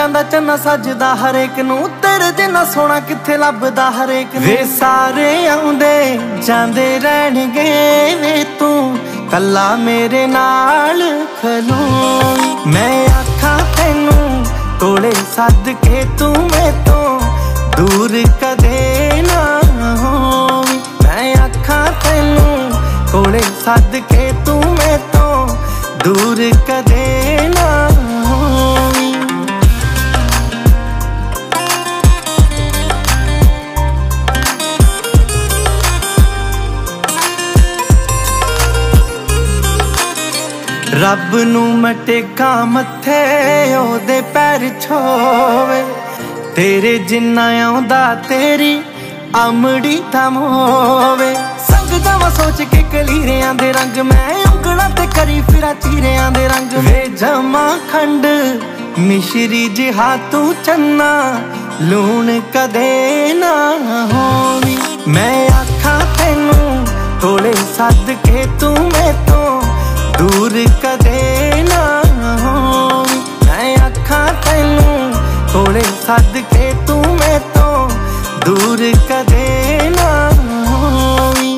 ਜਾਂਦਾ ਚੰਨਾ ਸੱਜਦਾ ਹਰੇਕ ਨੂੰ, ਤੇਰੇ ਜਿੰਨਾ ਸੋਹਣਾ ਕਿੱਥੇ ਲੱਭਦਾ ਹਰੇਕ ਨੂੰ। ਵੇ ਸਾਰੇ ਆਉਂਦੇ ਜਾਂਦੇ ਰਹਿਣਗੇ, ਵੇ ਤੂੰ ਕੱਲਾ ਮੇਰੇ ਨਾਲ ਖਲੋ। ਮੈਂ ਆਖਾਂ ਤੈਨੂੰ ਕੋਲੇ ਸੱਦ ਕੇ ਤੂੰ ਮੈਥੋਂ ਦੂਰ ਕਦੇ ਨਾ ਹੋਵੀਂ। ਮੈਂ ਆਖਾਂ ਤੈਨੂੰ ਕੋਲੇ ਸੱਦ ਕੇ ਤੂੰ ਮੈਥੋਂ ਦੂਰ ਕਦੇ ਨਾ ਹੋਵੀਂ। ਰੱਬ ਨੂੰ ਮੈਂ ਟੇਕਾਂ ਮੱਥੇ ਉਹਦੇ ਪੈਰ ਛੋਵੇ, ਤੇਰੇ ਜਿੰਨਾ ਆਉਂਦਾ ਤੇਰੀ ਆਮੜੀ ਥਮ ਹੋਵੇ। ਸੰਗ ਜਾਵਾਂ ਸੋਚ ਕੇ ਕਲੀਰਿਆਂ ਦੇ ਰੰਗ, ਮੈਂ ਉਂਗਲਾਂ ਤੇ ਕਰੀ ਫਿਰਾਂ ਚੀਰਿਆਂ ਦੇ ਰੰਗ। ਵੇ ਜਮਾ ਖੰਡ ਮਿਸ਼ਰੀ ਜਿਹਾ ਤੂੰ ਚੰਨਾ, ਲੂਣ ਕਦੇ ਨਾ ਹੋਵੀਂ। ਮੈਂ ਆਖਾਂ ਤੈਨੂੰ ਕੋਲੇ ਸੱਦ ਕੇ ਤੂੰ ਮੈਥੋਂ ਦੂਰ ਕਦੇ ਨਾ ਹੋਵੀਂ। ਮੈਂ ਆਖਾਂ ਤੈਨੂੰ ਕੋਲੇ ਸੱਦ ਕੇ ਤੂੰ ਮੈਥੋਂ ਦੂਰ ਕਦੇ ਨਾ ਹੋਵੀਂ।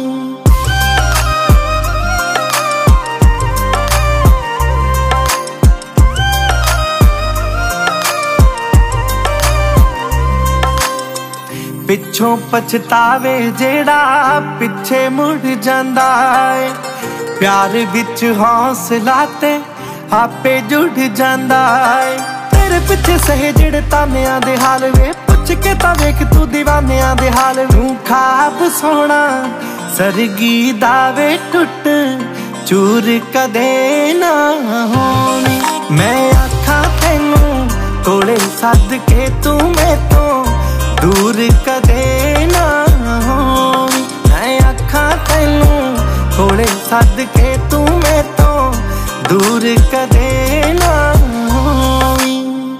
ਪਿੱਛੋਂ ਪਛਤਾਵੇ ਜਿਹੜਾ ਪਿੱਛੇ ਮੁੜ ਜਾਂਦਾ ਏ, ਪਿਆਰ ਵਿੱਚ ਹੌਸਲਾ ਤੇ ਆਪੇ ਜੁੜ ਜਾਂਦਾ ਏ। ਤੇਰੇ ਪਿੱਛੇ ਸਹੇ ਜਿਹੜੇ ਤਾਨਿਆਂ ਦੇ ਹਾਲ ਵੇ, ਪੁੱਛ ਕੇ ਤਾਂ ਵੇਖ ਤੂੰ دیਵਾਨਿਆਂ ਦੇ ਹਾਲ। ਤੂੰ ਖਾਬ ਸੋਹਣਾ ਸਰਗੀ ਦਾ ਵੇ ਟੁੱਟ ਚੂਰ ਕਦੇ ਨਾ ਹੋਵੀਂ। ਮੈਂ ਆਖਾਂ ਤੈਨੂੰ ਕੋਲੇ ਸੱਦ ਕੇ ਤੂੰ ਮੈਥੋਂ ਦੂਰ ਕਦੇ ਨਾ ਹੋਵੀਂ। ਮੈਂ ਆਖਾਂ ਤੈਨੂੰ ਕੋਲੇ ਸੱਦ ਕੇ ਤੂੰ ਮੈਥੋਂ ਦੂਰ ਕਦੇ ਨਾ ਹੋਵੀਂ।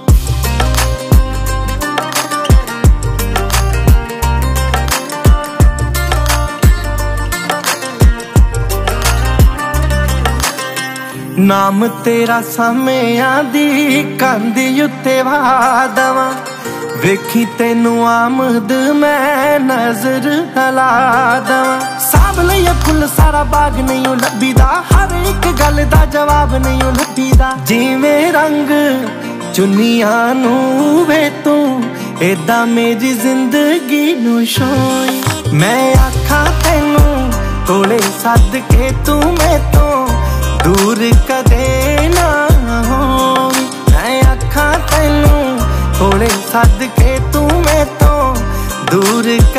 ਨਾਮ ਤੇਰਾ ਸਾਮਿਆਂ ਦੀ ਕੰਧ ਉੱਤੇ ਵਾ ਦਵਾਂ, ਵੇਖੀ ਤੈਨੂੰ ਆਮਦ ਮੈਂ ਨਜ਼ਰ ਹਲਾ ਦਵਾਂ। ਸਾਂਭ ਲਈਏ ਫੁੱਲ ਸਾਰਾ ਬਾਗ ਨਹੀਂ ਲੱਭੀਦਾ, ਹਰ ਇੱਕ ਗੱਲ ਦਾ ਜਵਾਬ ਨਹੀਂ ਲੱਭੀਦਾ। ਜਿਵੇਂ ਰੰਗ ਚੁੰਨੀਆਂ ਨੂੰ ਵੇ ਤੂੰ ਏਦਾਂ ਮੇਰੀ ਜ਼ਿੰਦਗੀ ਨੂੰ ਛੋਈ। ਮੈਂ ਆਖਾਂ ਤੈਨੂੰ ਕੋਲੇ ਸੱਦ ਕੇ ਤੂੰ ਮੈਥੋਂ ਦੂਰ ਕਦੇ ਨਾ ਹੋਵੀਂ। ਮੈਂ ਆਖਾਂ ਤੈਨੂੰ ਕੋਲੇ ਸੱਦ ਕੇ ਤੂੰ ਮੈਥੋਂ ਦੂਰ